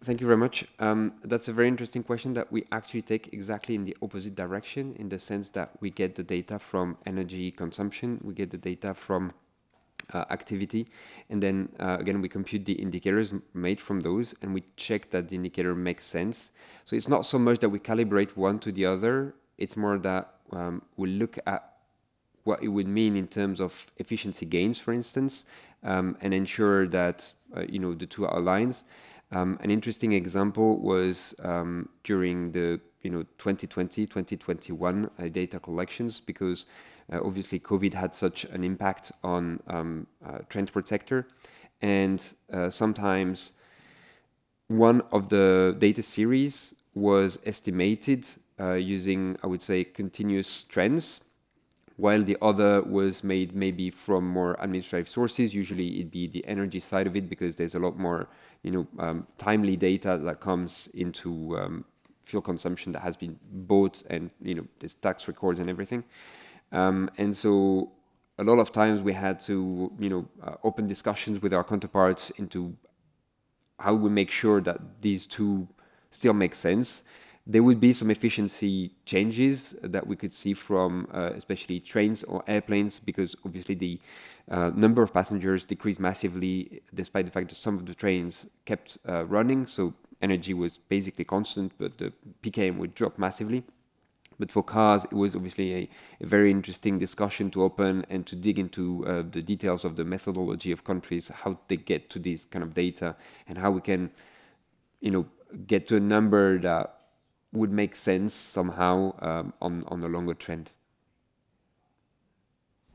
Thank you very much. That's a very interesting question that we actually take exactly in the opposite direction, in the sense that we get the data from energy consumption, we get the data from activity, and then again we compute the indicators made from those, and we check that the indicator makes sense. So it's not so much that we calibrate one to the other, it's more that we look at what it would mean in terms of efficiency gains, for instance, and ensure that the two are aligned. An interesting example was during the 2020, 2021 data collections, because obviously COVID had such an impact on transport sector, and sometimes one of the data series was estimated using, I would say, continuous trends, while the other was made maybe from more administrative sources. Usually it'd be the energy side of it, because there's a lot more, timely data that comes into fuel consumption that has been bought, and there's tax records and everything. And so a lot of times we had to, open discussions with our counterparts into how we make sure that these two still make sense. There would be some efficiency changes that we could see from especially trains or airplanes, because obviously the number of passengers decreased massively despite the fact that some of the trains kept running. So energy was basically constant, but the PKM would drop massively. But for cars, it was obviously a very interesting discussion to open and to dig into the details of the methodology of countries, how they get to this kind of data, and how we can, you know, get to a number that would make sense somehow on the longer trend.